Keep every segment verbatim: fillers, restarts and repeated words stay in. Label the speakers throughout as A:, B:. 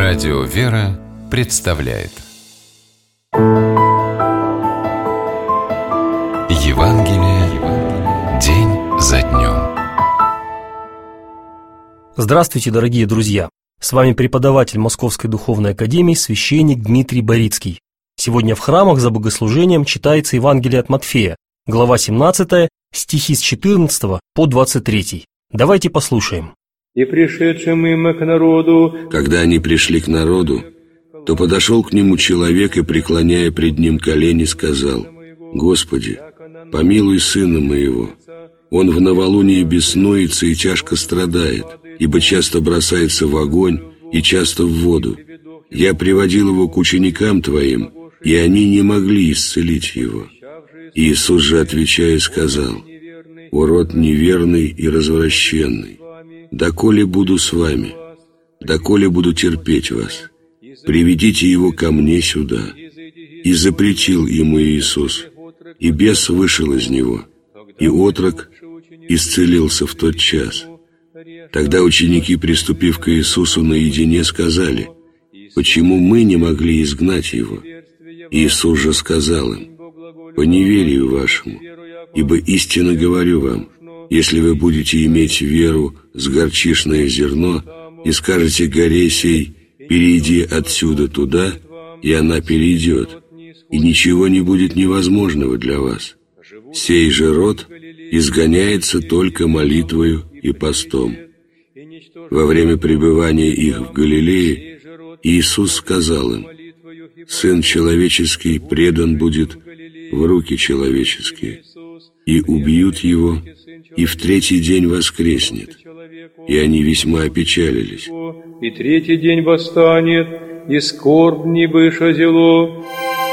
A: Радио «Вера» представляет Евангелие день за днем.
B: Здравствуйте, дорогие друзья! С вами преподаватель Московской Духовной Академии, священник Дмитрий Борицкий. Сегодня в храмах за богослужением читается Евангелие от Матфея, глава семнадцатая, стихи с четырнадцатого по двадцать третий. Давайте послушаем.
C: И пришедшим мимо к народу,
D: когда они пришли к народу, то подошел к нему человек и, преклоняя пред ним колени, сказал: «Господи, помилуй сына моего. Он в новолуние беснуется и тяжко страдает, ибо часто бросается в огонь и часто в воду. Я приводил его к ученикам твоим, и они не могли исцелить его». Иисус же, отвечая, сказал: «О род неверный и развращенный, доколе буду с вами, доколе буду терпеть вас? Приведите его ко мне сюда». И запретил ему Иисус, и бес вышел из него, и отрок исцелился в тот час. Тогда ученики, приступив к Иисусу наедине, сказали: «Почему мы не могли изгнать его?» Иисус же сказал им: «По неверию вашему, ибо истинно говорю вам, если вы будете иметь веру с горчишное зерно и скажете горе сей: перейди отсюда туда, и она перейдет, и ничего не будет невозможного для вас. Сей же род изгоняется только молитвою и постом». Во время пребывания их в Галилее Иисус сказал им: «Сын человеческий предан будет в руки человеческие, и убьют его, и в третий день воскреснет». И они весьма опечалились.
C: «И третий день восстанет, и скорбь не быша зело».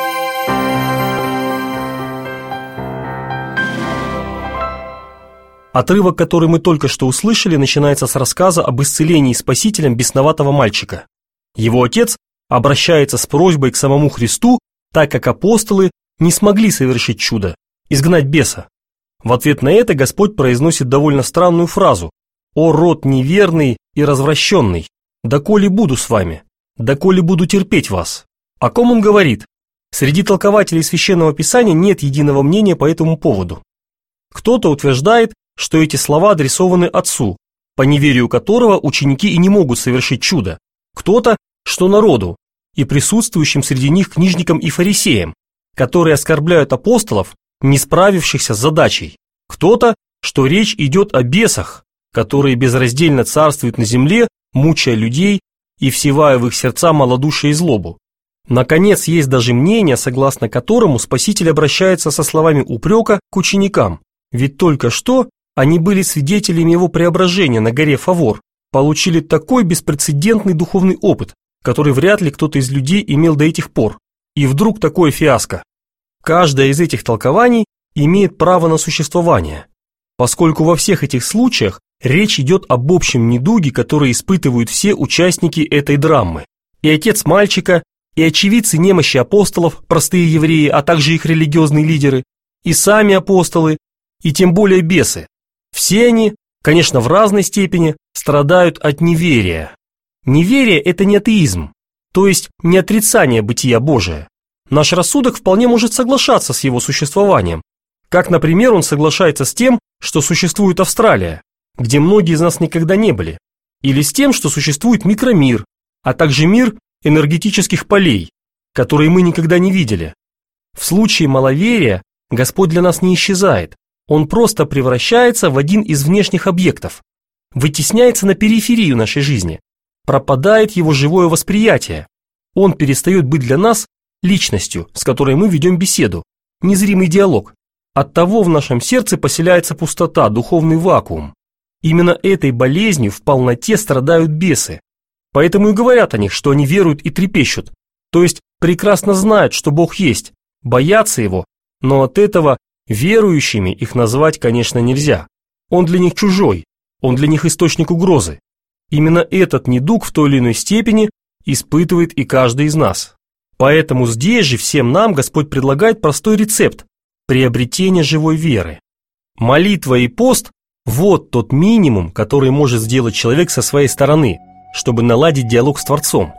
B: Отрывок, который мы только что услышали, начинается с рассказа об исцелении Спасителем бесноватого мальчика. Его отец обращается с просьбой к самому Христу, так как апостолы не смогли совершить чудо – изгнать беса. В ответ на это Господь произносит довольно странную фразу: «О род неверный и развращенный, доколе буду с вами, доколе буду терпеть вас». О ком он говорит? Среди толкователей Священного Писания нет единого мнения по этому поводу. Кто-то утверждает, что эти слова адресованы отцу, по неверию которого ученики и не могут совершить чудо. Кто-то, что народу и присутствующим среди них книжникам и фарисеям, которые оскорбляют апостолов, не справившихся с задачей. Кто-то, что речь идет о бесах, которые безраздельно царствуют на земле, мучая людей и всевая в их сердца малодушие и злобу. Наконец, есть даже мнение, согласно которому Спаситель обращается со словами упрека к ученикам. Ведь только что они были свидетелями его преображения на горе Фавор, получили такой беспрецедентный духовный опыт, который вряд ли кто-то из людей имел до этих пор. И вдруг такое фиаско. Каждое из этих толкований имеет право на существование, поскольку во всех этих случаях речь идет об общем недуге, который испытывают все участники этой драмы. И отец мальчика, и очевидцы немощи апостолов, простые евреи, а также их религиозные лидеры, и сами апостолы, и тем более бесы. Все они, конечно, в разной степени, страдают от неверия. Неверие – это не атеизм, то есть не отрицание бытия Божия. Наш рассудок вполне может соглашаться с его существованием. Как, например, он соглашается с тем, что существует Австралия, где многие из нас никогда не были, или с тем, что существует микромир, а также мир энергетических полей, которые мы никогда не видели. В случае маловерия Господь для нас не исчезает, Он просто превращается в один из внешних объектов, вытесняется на периферию нашей жизни, пропадает его живое восприятие. Он перестает быть для нас личностью, с которой мы ведем беседу, незримый диалог. Оттого в нашем сердце поселяется пустота, духовный вакуум. Именно этой болезнью в полноте страдают бесы. Поэтому и говорят о них, что они веруют и трепещут, то есть прекрасно знают, что Бог есть, боятся Его, но от этого верующими их назвать, конечно, нельзя. Он для них чужой, он для них источник угрозы. Именно этот недуг в той или иной степени испытывает и каждый из нас. Поэтому здесь же всем нам Господь предлагает простой рецепт приобретения живой веры. Молитва и пост – вот тот минимум, который может сделать человек со своей стороны, чтобы наладить диалог с Творцом.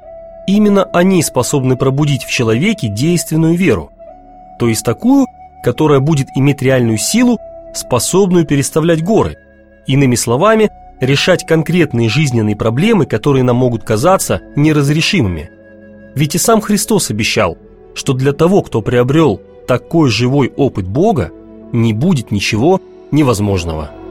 B: Именно они способны пробудить в человеке действенную веру, то есть такую, которая будет иметь реальную силу, способную переставлять горы, иными словами, решать конкретные жизненные проблемы, которые нам могут казаться неразрешимыми. Ведь и сам Христос обещал, что для того, кто приобрел такой живой опыт Бога, не будет ничего невозможного.